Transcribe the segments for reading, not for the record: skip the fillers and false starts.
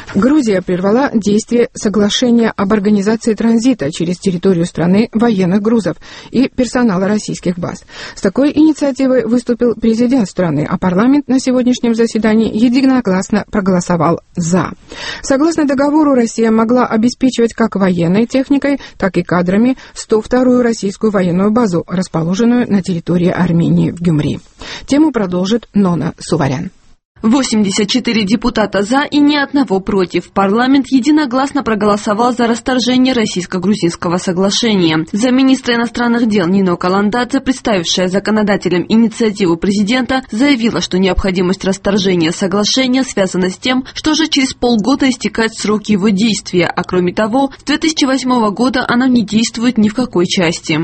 Грузия прервала действие соглашения об организации транзита через территорию страны военных грузов и персонала российских баз. С такой инициативой выступил президент страны, а парламент на сегодняшнем заседании единогласно проголосовал «за». Согласно договору, Россия могла обеспечивать как военной техникой, так и кадрами 102-ю российскую военную базу, расположенную на территории Армении в Гюмри. Тему продолжит Нона Суварян. 84 депутата «за» и ни одного против. Парламент единогласно проголосовал за расторжение российско-грузинского соглашения. Замминистра иностранных дел Нино Каландадзе, представившая законодателям инициативу президента, заявила, что необходимость расторжения соглашения связана с тем, что уже через полгода истекает срок его действия, а кроме того, с 2008 года оно не действует ни в какой части.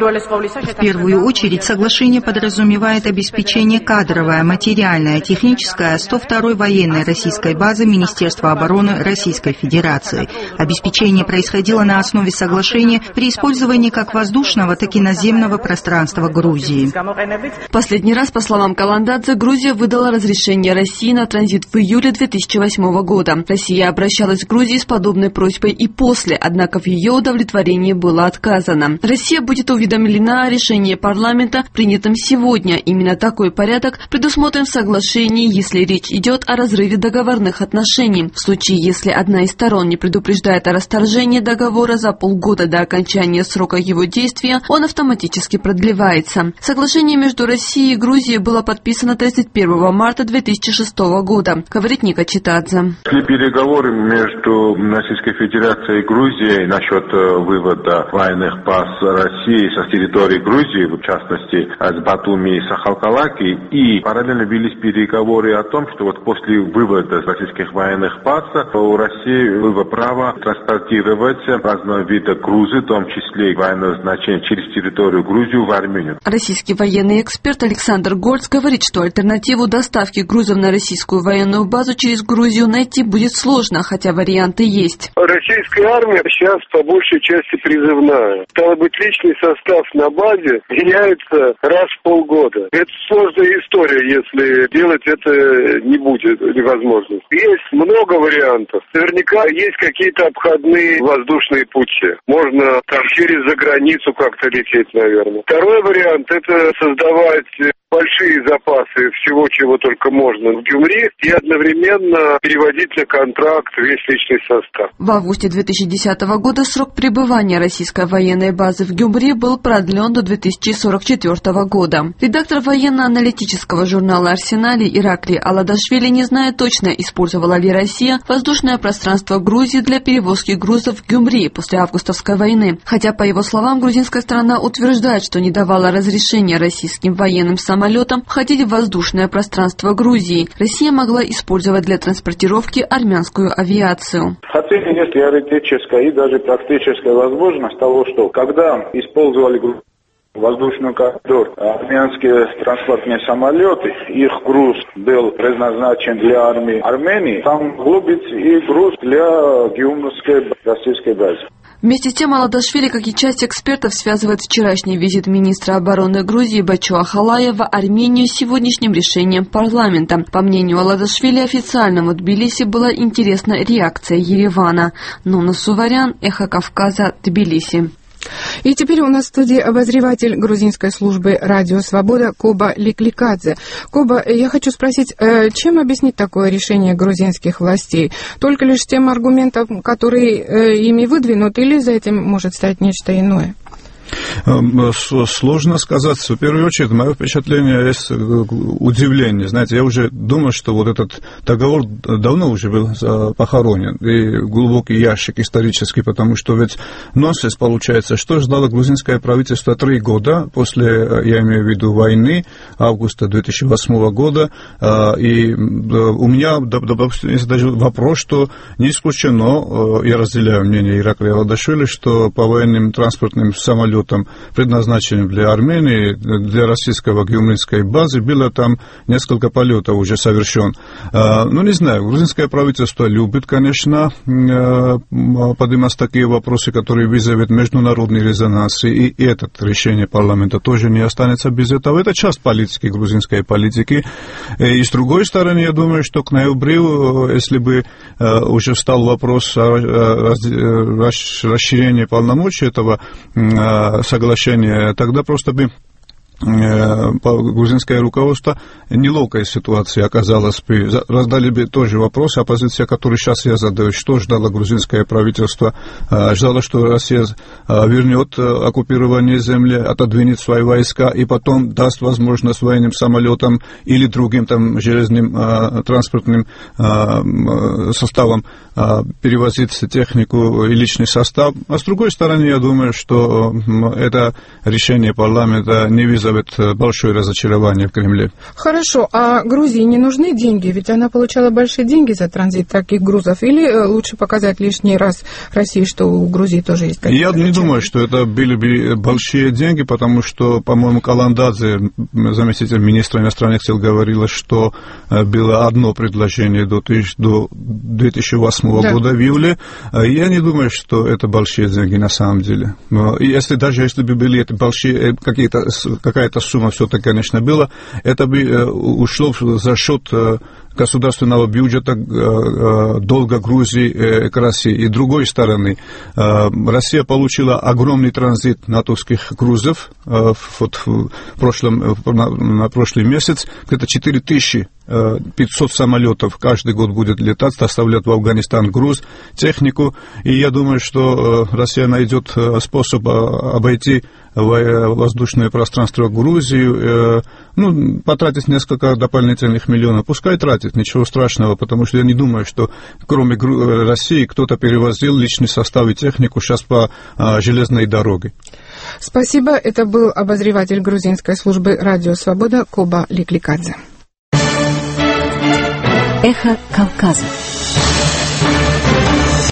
В первую очередь соглашение подразумевает обеспечение кадровое, материальное, техническое 102-й военной российской базы Министерства обороны Российской Федерации. Обеспечение происходило на основе соглашения при использовании как воздушного, так и наземного пространства Грузии. Последний раз, по словам Каландадзе, Грузия выдала разрешение России на транзит в июле 2008 года. Россия обращалась к Грузии с подобной просьбой и после, однако в ее удовлетворении было отказано. Россия будет уведомлена о решении парламента, принятом сегодня. Именно такой порядок предусмотрен в соглашении, если речь идет о разрыве договорных отношений. В случае, если одна из сторон не предупреждает о расторжении договора за полгода до окончания срока его действия, он автоматически продлевается. Соглашение между Россией и Грузией было подписано 31 марта 2006 года, говорит Ника Читадзе. Переговоры между Российской Федерацией и Грузией насчет вывода военных баз России со территории Грузии, в частности с Батуми и Сахалкалаки, и параллельно велись переговоры о том, что вот после вывода российских военных баз у России было право транспортировать разного вида грузы, в том числе и военного значения, через территорию Грузии в Армению. Российский военный эксперт Александр Горц говорит, что альтернативу доставки грузов на российскую военную базу через Грузию найти будет сложно, хотя варианты есть. Российская армия сейчас по большей части призывная. Стало быть, личный состав на базе меняется раз в полгода. Это сложная история, если делать это не будет невозможно. Есть много вариантов. Наверняка есть какие-то обходные воздушные пути. Можно там через заграницу как-то лететь, наверное. Второй вариант – это создавать большие запасы всего, чего только можно в Гюмри, и одновременно переводить на контракт весь личный состав. В августе 2010 года срок пребывания российской военной базы в Гюмри был продлен до 2044 года. Редактор военно-аналитического журнала «Арсенале» Ираклий Аладашвили не знает точно, использовала ли Россия воздушное пространство Грузии для перевозки грузов в Гюмри после августовской войны. Хотя, по его словам, грузинская сторона утверждает, что не давала разрешения российским военным самолетам входить в воздушное пространство Грузии. Россия могла использовать для транспортировки армянскую авиацию. Хотя есть теоретическая и даже практическая возможность того, что когда использовали воздушный коридор, армянские транспортные самолеты, их груз был предназначен для армии Армении, там могло быть и груз для Гюмрской российской базы. Вместе с тем, Аладашвили, как и часть экспертов, связывает вчерашний визит министра обороны Грузии Бачу Ахалая в Армению с сегодняшним решением парламента. По мнению Аладашвили, официальному Тбилиси была интересна реакция Еревана. Нона Суварян, Эхо Кавказа, Тбилиси. И теперь у нас в студии обозреватель грузинской службы «Радио Свобода» Коба Ликликадзе. Коба, я хочу спросить, чем объяснить такое решение грузинских властей? Только лишь тем аргументом, которые ими выдвинут, или за этим может стоять нечто иное? Сложно сказать. В первую очередь, мое впечатление есть удивление. Знаете, я уже думаю, что вот этот договор давно уже был похоронен. И глубокий ящик исторический, потому что ведь нонсенс получается. Что ждало грузинское правительство 3 года после, я имею в виду, войны, августа 2008 года. И у меня, допустим, есть даже вопрос, что не исключено, я разделяю мнение Ираклия Аладашвили, что по военным транспортным самолетам самолетом, предназначенным для Армении, для российского геомлинской базы. Было там несколько полетов уже совершен. Ну, не знаю, грузинское правительство любит, конечно, поднимать такие вопросы, которые вызовут международный резонанс, и это решение парламента тоже не останется без этого. Это часть политики, грузинской политики. И с другой стороны, я думаю, что к ноябрю, если бы уже встал вопрос о расширении полномочий этого соглашения, тогда просто бы грузинское руководство неловкая ситуация оказалась бы. Раздали бы тоже вопрос, оппозиция, который сейчас я задаю, что ждало грузинское правительство? Ждало, что Россия вернет оккупирование земли, отодвинет свои войска и потом даст возможность военным самолетам или другим там железным транспортным составам перевозить технику и личный состав. А с другой стороны, я думаю, что это решение парламента не вызовет большое разочарование в Кремле. Хорошо, а Грузии не нужны деньги? Ведь она получала большие деньги за транзит таких грузов. Или лучше показать лишний раз России, что у Грузии тоже есть какие-то... Я не думаю, что это были бы большие деньги, потому что, по-моему, Каландадзе, заместитель министра иностранных дел, говорила, что было одно предложение до 2008 года в июле. Я не думаю, что это большие деньги на самом деле. Если бы были это большие какая-то сумма все-таки, конечно, была, это бы ушло за счет государственного бюджета долга Грузии к России. И с другой стороны, Россия получила огромный транзит натовских грузов на прошлый месяц, где-то 4500 самолетов каждый год будет летать, доставлять в Афганистан груз, технику, и я думаю, что Россия найдет способ обойти воздушное пространство Грузии, потратить несколько дополнительных миллионов, пускай тратит, ничего страшного, потому что я не думаю, что кроме России кто-то перевозил личный состав и технику сейчас по железной дороге. Спасибо, это был обозреватель грузинской службы «Радио Свобода» Коба Ликликадзе. Эхо Кавказа.